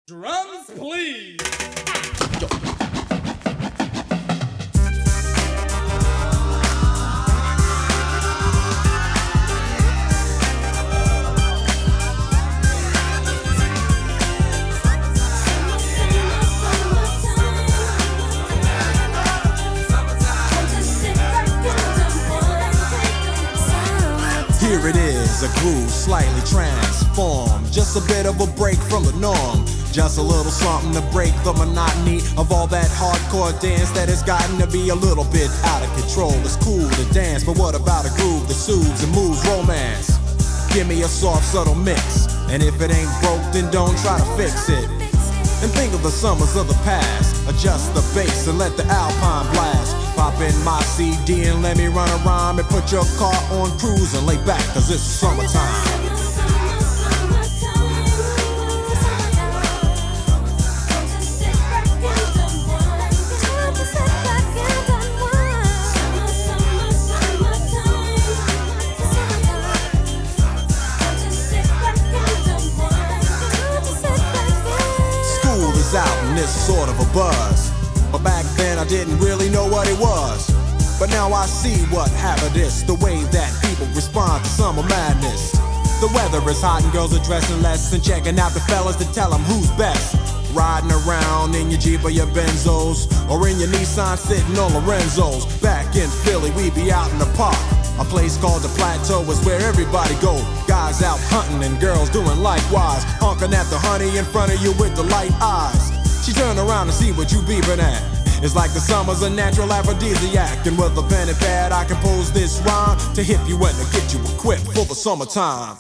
Drums, please. Here it is, a groove slightly transformed. Just a bit of a break from the norm. Just a little something to break the monotony of all that hardcore dance that has gotten to be a little bit out of control. It's cool to dance, but what about a groove that soothes and moves romance? Give me a soft, subtle mix, and if it ain't broke, then don't try to fix it. And think of the summers of the past. Adjust the bass and let the Alpine blast. Pop in my CD and let me run a rhyme and put your car on cruise and lay back, cause it's summertime. Out and it's sort of a buzz, but back then I didn't really know what it was. But now I see what happened is the way that people respond to summer madness. The weather is hot and girls are dressing less and checking out the fellas to tell them who's best. Riding around in your Jeep or your Benzos, or in your Nissan sitting on Lorenzo's. Back in Philly we be out in the park. A place called the Plateau is where everybody go. Guys out hunting and girls doing likewise. Honking at the honey in front of you with the light eyes. She turn around to see what you beeping at. It's like the summer's a natural aphrodisiac. And with a pen and pad I compose this rhyme to hip you and to get you equipped for the summertime.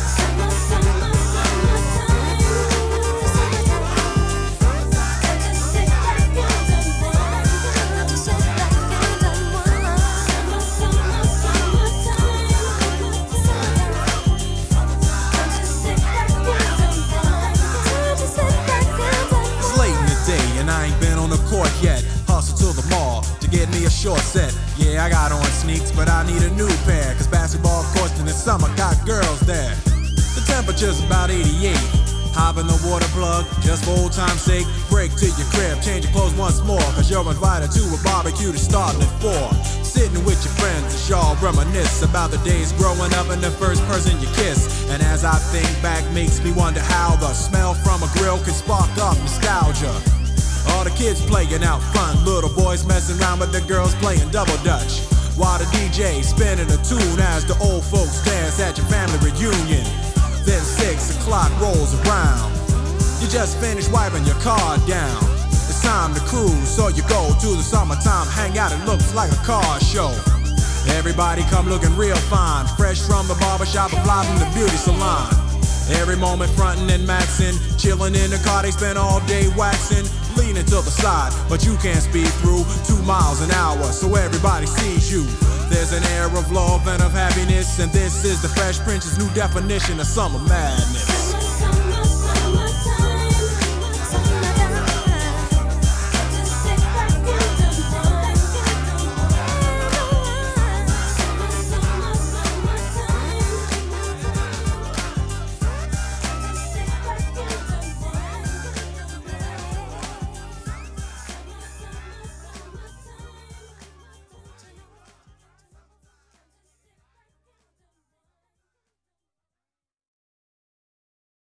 Yet, hustle to the mall to get me a short set. Yeah, I got on sneaks, but I need a new pair, cause basketball courts in the summer got girls there. The temperature's about 88. Hop in the water plug, just for old time's sake. Break to your crib, change your clothes once more, cause you're invited to a barbecue to starting at 4. Sitting with your friends as y'all reminisce about the days growing up and the first person you kiss. And as I think back, makes me wonder how the smell from a grill can spark up nostalgia. All the kids playing out front, little boys messing around with the girls playing double dutch. While the DJ spinning a tune as the old folks dance at your family reunion. Then 6 o'clock rolls around. You just finished wiping your car down. It's time to cruise, so you go to the summertime hangout. It looks like a car show. Everybody come looking real fine, fresh from the barbershop or fly from the beauty salon. Every moment frontin' and maxin', chillin' in the car, they spend all day waxin'. Leaning to the side, but you can't speed through 2 miles an hour, so everybody sees you. There's an air of love and of happiness, and this is the Fresh Prince's new definition of summer madness.